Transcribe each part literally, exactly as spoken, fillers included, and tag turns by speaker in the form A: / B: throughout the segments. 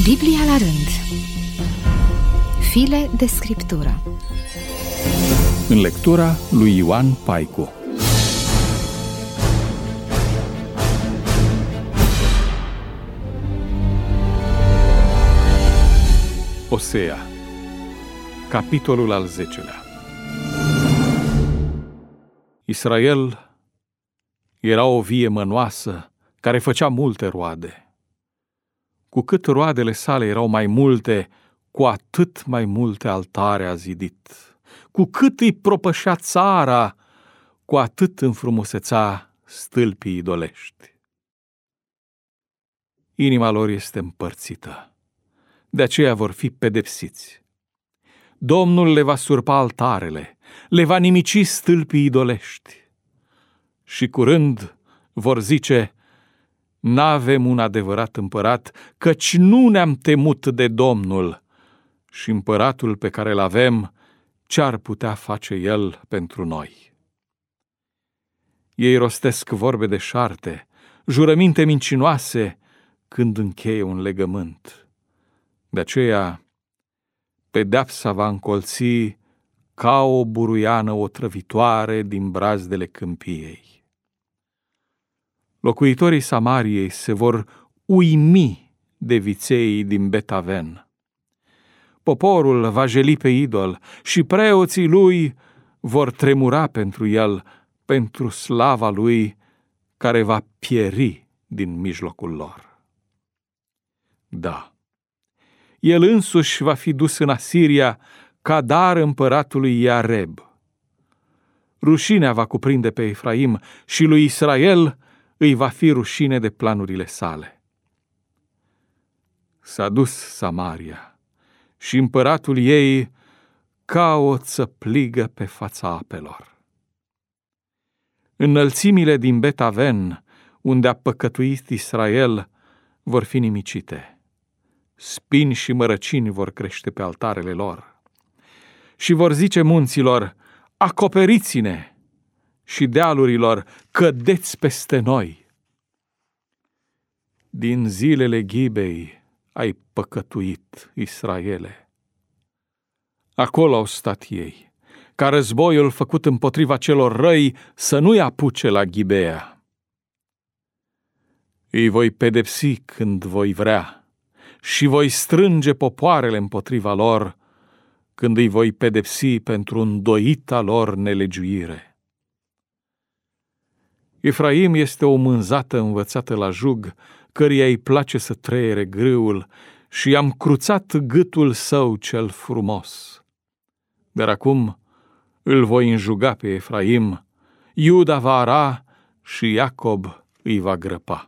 A: Biblia la rând. File de scriptură.
B: În lectura lui Ioan Paicu. Osea, capitolul al zecelea. Israel era o vie mănoasă care făcea multe roade. Cu cât roadele sale erau mai multe, cu atât mai multe altare a zidit. Cu cât îi propășea țara, cu atât înfrumuseța stâlpii idolești. Inima lor este împărțită, de aceea vor fi pedepsiți. Domnul le va surpa altarele, le va nimici stâlpii idolești. Și curând vor zice: n-avem un adevărat împărat, căci nu ne-am temut de Domnul. Și împăratul pe care l-avem, ce-ar putea face el pentru noi? Ei rostesc vorbe de șarte, jurăminte mincinoase, când încheie un legământ. De aceea, pedeapsa va încolți ca o buruiană otrăvitoare din brazdele câmpiei. Locuitorii Samariei se vor uimi de viței din Bet-Aven. Poporul va jeli pe idol și preoții lui vor tremura pentru el, pentru slava lui care va pieri din mijlocul lor. Da, el însuși va fi dus în Asiria ca dar împăratului Iareb. Rușinea va cuprinde pe Efraim și lui Israel îi va fi rușine de planurile sale. S-a dus Samaria și împăratul ei ca o țăpligă pe fața apelor. Înălțimile din Bet-Aven, unde a păcătuit Israel, vor fi nimicite. Spini și mărăcini vor crește pe altarele lor. Și vor zice munților: acoperiți-ne! Și dealurilor: cădeți peste noi! Din zilele ghibei ai păcătuit, Israele. Acolo au stat ei, ca războiul făcut împotriva celor răi să nu-i apuce la Ghibea. Îi voi pedepsi când voi vrea și voi strânge popoarele împotriva lor când îi voi pedepsi pentru îndoita lor nelegiuire. Efraim este o mânzată învățată la jug, căreia îi place să treiere grâul, și i-am cruțat gâtul său cel frumos. Dar acum îl voi înjuga pe Efraim, Iuda va ara și Iacob îi va grăpa.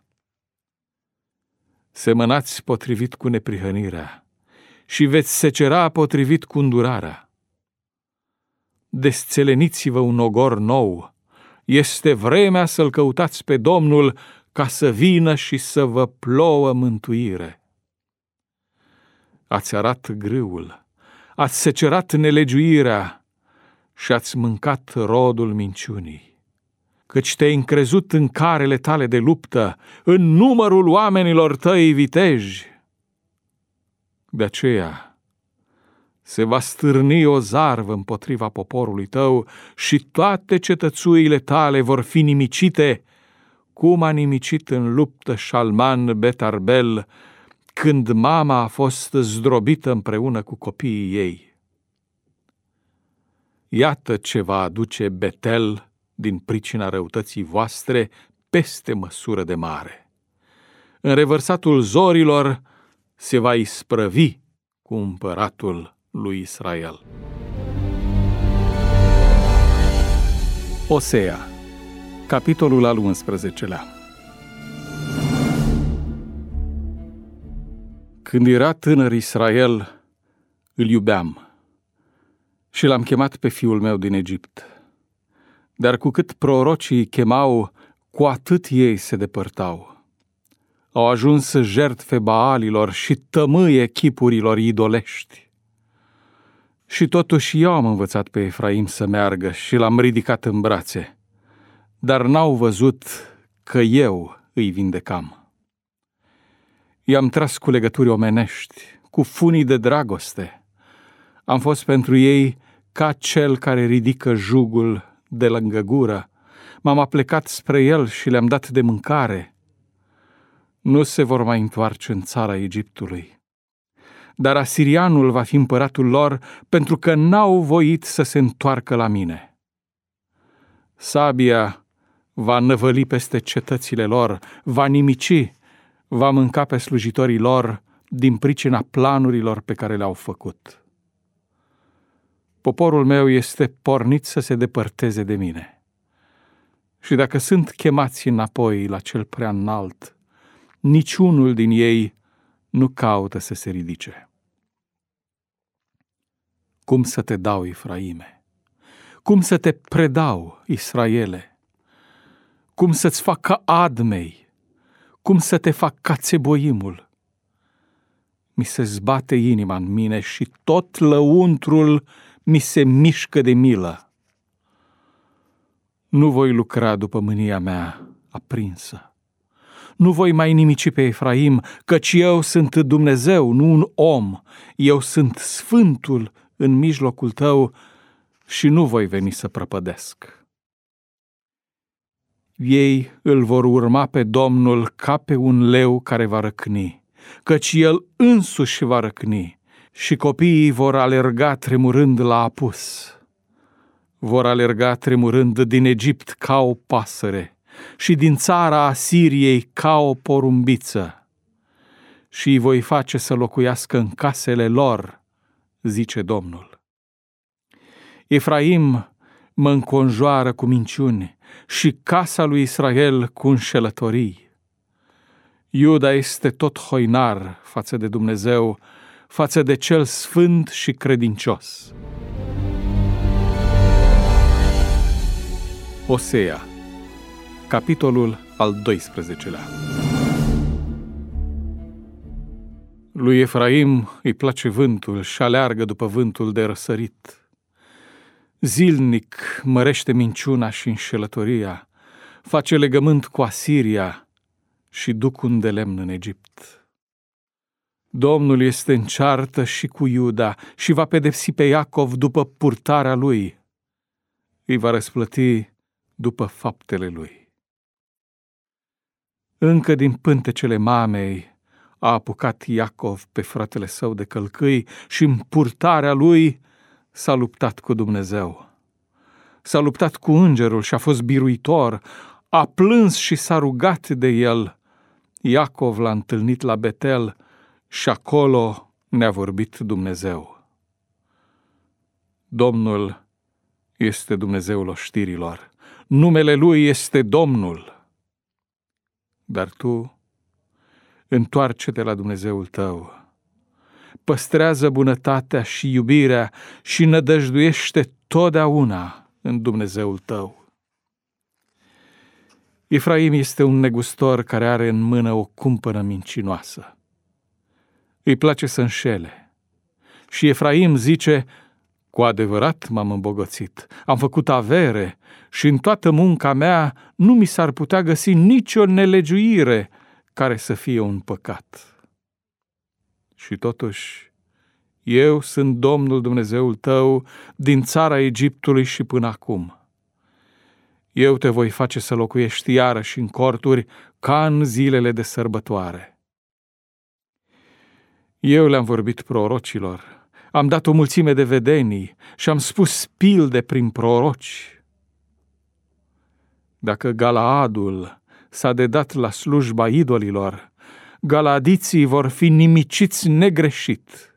B: Semănați potrivit cu neprihănirea și veți secera potrivit cu îndurarea. Desțeleniți-vă un ogor nou, este vremea să-L căutați pe Domnul ca să vină și să vă plouă mântuire. Ați arat grâul, ați secerat nelegiuirea și ați mâncat rodul minciunii, căci te-ai încrezut în carele tale de luptă, în numărul oamenilor tăi viteji. De aceea se va stârni o zarvă împotriva poporului tău și toate cetățuile tale vor fi nimicite, cum a nimicit în luptă Șalman Bet-Arbel, când mama a fost zdrobită împreună cu copiii ei. Iată ce va aduce Betel din pricina răutății voastre peste măsură de mare. În revărsatul zorilor se va isprăvi cu împăratul lui Israel. Osea, capitolul al unsprezecelea. Când era tânăr Israel, îl iubeam și l-am chemat pe fiul meu din Egipt. Dar cu cât prorocii îi chemau, cu atât ei se depărtau. Au ajuns jertfe Baalilor și tămâie chipurilor idolești. Și totuși eu am învățat pe Efraim să meargă și l-am ridicat în brațe, dar n-au văzut că eu îi vindecam. I-am tras cu legături omenești, cu funii de dragoste. Am fost pentru ei ca cel care ridică jugul de lângă gură. M-am aplecat spre el și le-am dat de mâncare. Nu se vor mai întoarce în țara Egiptului. Dar asirianul va fi împăratul lor, pentru că n-au voit să se întoarcă la mine. Sabia va năvăli peste cetățile lor, va nimici, va mânca pe slujitorii lor din pricina planurilor pe care le-au făcut. Poporul meu este pornit să se depărteze de mine. Și dacă sunt chemați înapoi la cel prea înalt, niciunul din ei nu caută să se ridice. Cum să te dau, Efraime? Cum să te predau, Israele? Cum să-ți fac ca Admei? Cum să te fac ca Țeboimul? Mi se zbate inima în mine și tot lăuntrul mi se mișcă de milă. Nu voi lucra după mânia mea aprinsă. Nu voi mai nimici pe Efraim, căci eu sunt Dumnezeu, nu un om. Eu sunt Sfântul în mijlocul tău și nu voi veni să prăpădesc. Ei îl vor urma pe Domnul ca pe un leu care va răcni, căci el însuși va răcni și copiii vor alerga tremurând la apus. Vor alerga tremurând din Egipt ca o pasăre și din țara Asiriei ca o porumbiță. Și îi voi face să locuiască în casele lor, zice Domnul. Efraim mă înconjoară cu minciuni și casa lui Israel cu înșelătorii. Iuda este tot hoinar față de Dumnezeu, față de cel sfânt și credincios. Osea, capitolul al doisprezecelea. Lui Efraim îi place vântul și aleargă după vântul de răsărit. Zilnic mărește minciuna și înșelătoria, face legământ cu Asiria și duc un de lemn în Egipt. Domnul este în ceartă și cu Iuda și va pedepsi pe Iacov după purtarea lui. Îi va răsplăti după faptele lui. Încă din pântecele mamei a apucat Iacov pe fratele său de călcâi și în purtarea lui s-a luptat cu Dumnezeu. S-a luptat cu îngerul și a fost biruitor, a plâns și s-a rugat de el. Iacov l-a întâlnit la Betel și acolo ne-a vorbit Dumnezeu. Domnul este Dumnezeul oștirilor, numele Lui este Domnul. Dar tu, întoarce-te la Dumnezeul tău, păstrează bunătatea și iubirea și nădăjduiește totdeauna în Dumnezeul tău. Efraim este un negustor care are în mână o cumpănă mincinoasă. Îi place să înșele. Și Efraim zice: cu adevărat m-am îmbogățit, am făcut avere și în toată munca mea nu mi s-ar putea găsi nicio nelegiuire care să fie un păcat. Și totuși, eu sunt Domnul Dumnezeul tău din țara Egiptului și până acum. Eu te voi face să locuiești iarăși în corturi ca în zilele de sărbătoare. Eu le-am vorbit prorocilor, am dat o mulțime de vedenii și am spus pilde prin proroci. Dacă Galaadul s-a dedat la slujba idolilor, galadiții vor fi nimiciți negreșit.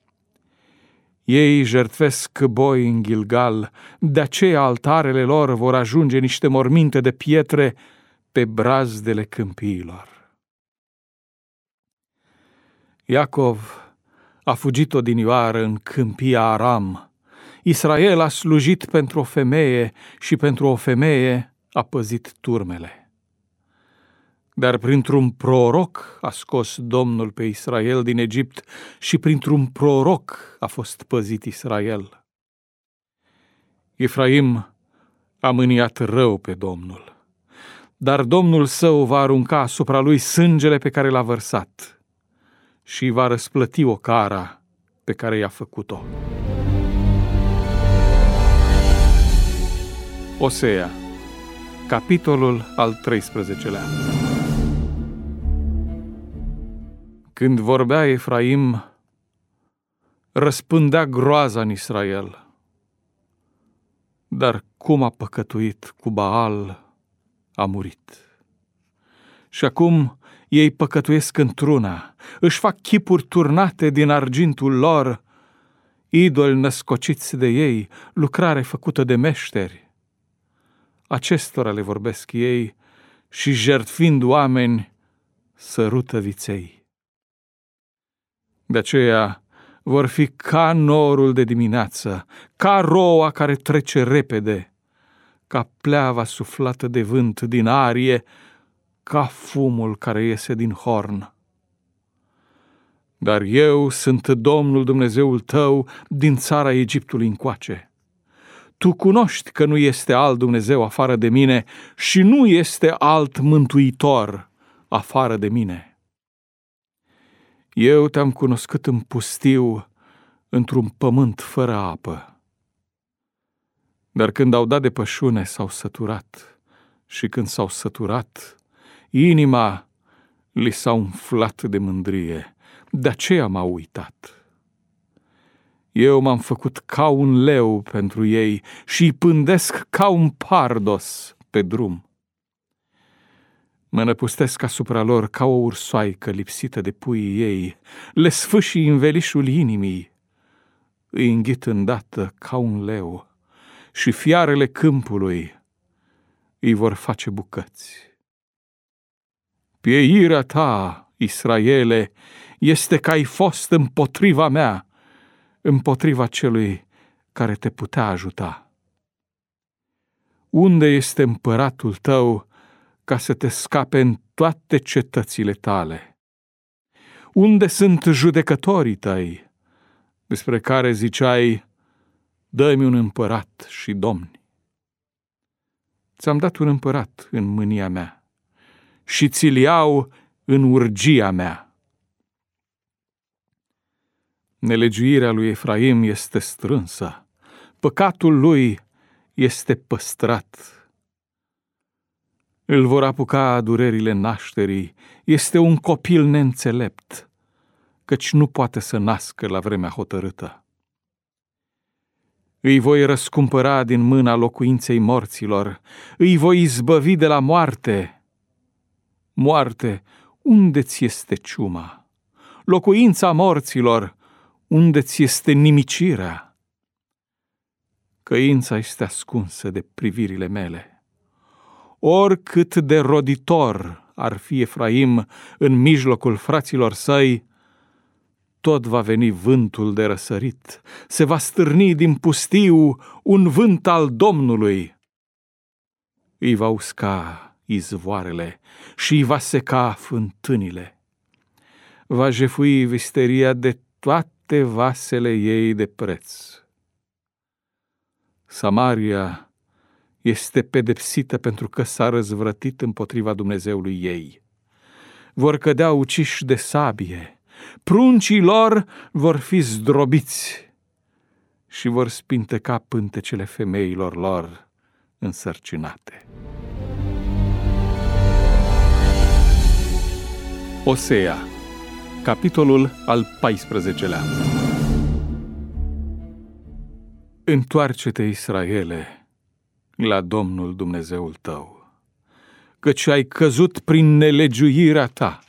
B: Ei jertfesc boi în Gilgal, de aceea altarele lor vor ajunge niște morminte de pietre pe brazdele câmpiilor. Iacov a fugit odinioară în câmpia Aram. Israel a slujit pentru o femeie și pentru o femeie a păzit turmele. Dar printr-un proroc a scos Domnul pe Israel din Egipt și printr-un proroc a fost păzit Israel. Efraim a mâniat rău pe Domnul, dar Domnul său va arunca asupra lui sângele pe care l-a vărsat. și va răsplăti o cara pe care i-a făcut-o. Osea, capitolul al treisprezecelea. Când vorbea Efraim, răspândea groaza în Israel. Dar cum a păcătuit cu Baal, a murit. Și acum ei păcătuiesc într-una, își fac chipuri turnate din argintul lor, idoli născociți de ei, lucrare făcută de meșteri. Acestora le vorbesc ei și, jertfind oameni, sărută viței. De aceea vor fi ca norul de dimineață, ca roa care trece repede, ca pleava suflată de vânt din arie, ca fumul care iese din horn. Dar eu sunt Domnul Dumnezeul tău din țara Egiptului încoace. Tu cunoști că nu este alt Dumnezeu afară de mine și nu este alt mântuitor afară de mine. Eu te-am cunoscut în pustiu, într-un pământ fără apă. Dar când au dat de pășune, s-au săturat, și când s-au săturat, inima li s-a umflat de mândrie, de aceea m-au uitat. Eu m-am făcut ca un leu pentru ei și îi pândesc ca un pardos pe drum. Mă năpustesc asupra lor ca o ursoaică lipsită de puii ei, le sfâșii învelișul inimii, îi înghit îndată ca un leu și fiarele câmpului îi vor face bucăți. Pieirea ta, Israele, este că ai fost împotriva mea, împotriva celui care te putea ajuta. Unde este împăratul tău ca să te scape în toate cetățile tale? Unde sunt judecătorii tăi, despre care ziceai, dă-mi un împărat și domni? Ți-am dat un împărat în mânia mea și ți-l iau în urgia mea. Nelegiuirea lui Efraim este strânsă, păcatul lui este păstrat. Îl vor apuca durerile nașterii, este un copil neînțelept, căci nu poate să nască la vremea hotărâtă. Îi voi răscumpăra din mâna locuinței morților, îi voi izbăvi de la moarte. Moarte, unde-ți este ciuma? Locuința morților, unde-ți este nimicirea? Căința este ascunsă de privirile mele. Oricât de roditor ar fi Efraim în mijlocul fraților săi, tot va veni vântul de răsărit, se va stârni din pustiu un vânt al Domnului. Îi va usca izvoarele și îi va seca fântânile. Va jefui visteria de toate vasele ei de preț. Samaria este pedepsită pentru că s-a răzvrătit împotriva Dumnezeului ei. Vor cădea uciși de sabie, pruncii lor vor fi zdrobiți și vor spinteca pântecele femeilor lor însărcinate. Osea, capitolul al paisprezecelea. Întoarce-te, Israele, la Domnul Dumnezeul tău, căci ai căzut prin nelegiuirea ta.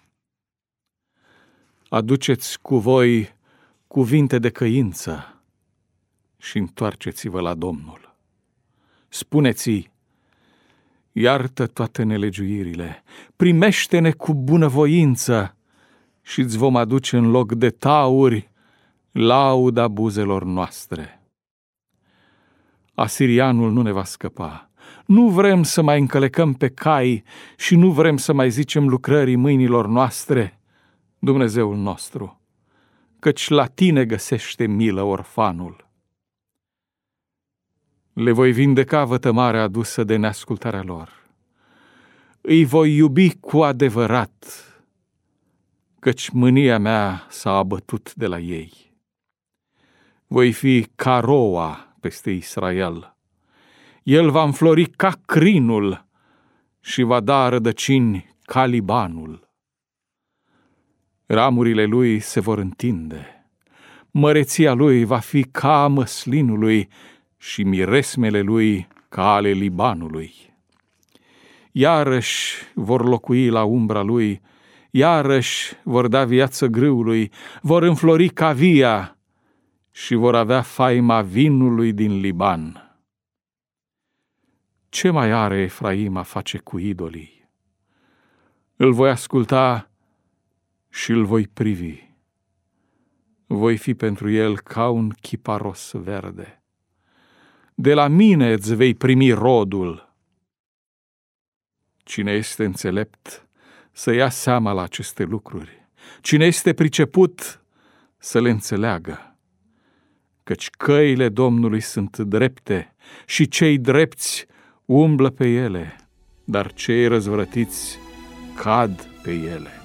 B: Aduceți cu voi cuvinte de căință și întoarceți-vă la Domnul. Spuneți-i, iartă toate nelegiuirile, primește-ne cu bunăvoință și îți vom aduce în loc de tauri lauda buzelor noastre. Asirianul nu ne va scăpa. Nu vrem să mai încălecăm pe cai și nu vrem să mai zicem lucrării mâinilor noastre, Dumnezeul nostru, căci la tine găsește milă orfanul. Le voi vindeca vătămarea adusă de neascultarea lor. Îi voi iubi cu adevărat, căci mânia mea s-a abătut de la ei. Voi fi ca roa peste Israel. El va înflori ca crinul și va da rădăcini ca Libanul. Ramurile lui se vor întinde, măreția lui va fi ca a măslinului și miresmele lui ca ale Libanului. Iarăși vor locui la umbra lui, iarăși vor da viață grâului, vor înflori ca via și vor avea faima vinului din Liban. Ce mai are Efraim a face cu idolii? Îl voi asculta și îl voi privi. Voi fi pentru el ca un chiparos verde. De la mine îți vei primi rodul. Cine este înțelept să ia seama la aceste lucruri, cine este priceput să le înțeleagă, căci căile Domnului sunt drepte și cei drepți umblă pe ele, dar cei răzvrătiți cad pe ele.